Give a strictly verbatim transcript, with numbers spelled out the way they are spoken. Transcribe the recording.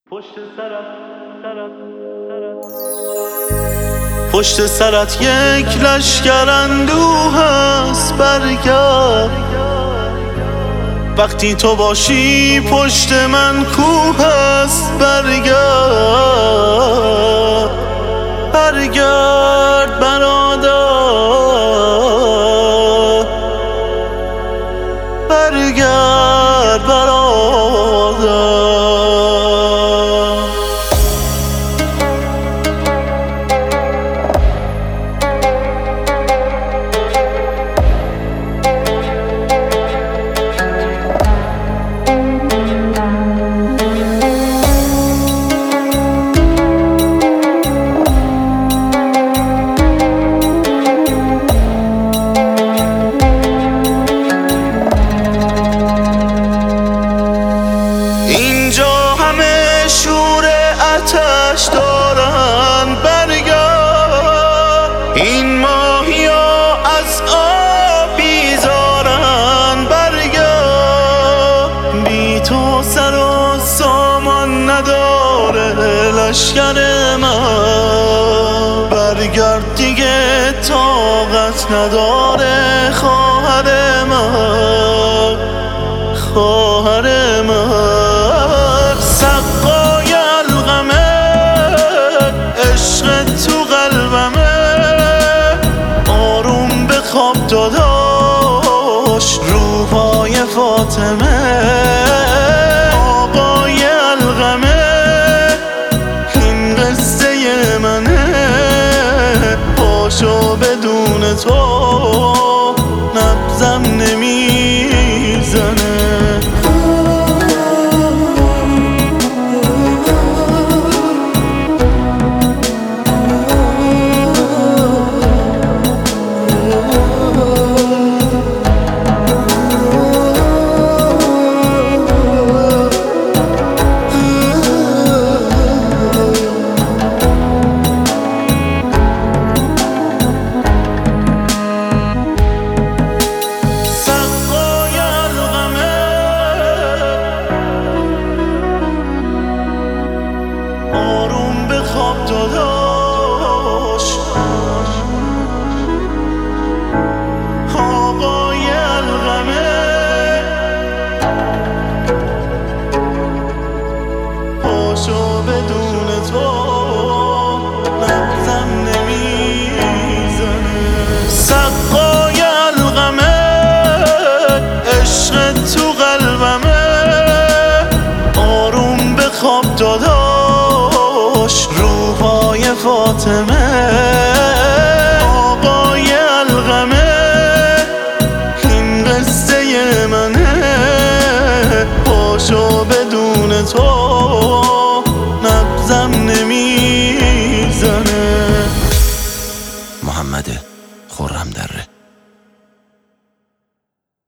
پشت سرت سرت سرت پشت سرت یک لشکر اندوه هست، برگرد وقتی تو باشی پشت من کوه هست، برگرد برگرد برادر، برگرد برادر. آتش دارن، برگرد این ماهی ها از آب بیزارن، برگرد بی تو سر و سامان نداره لشکر من، برگرد دیگه طاقت نداره خواهر من، خواهر من. خواب داداش روحای فاطمه، آقای القمه این قصه منه، پاشو بدون تو نبضم نمیزنه. داداش آقای القمه پاشو بدون تو نبضم نمیزنه. سقای القمه عشق تو قلبمه، آروم به خواب داداش روحای فاطمه، آقای القمه این قصه منه، پاشو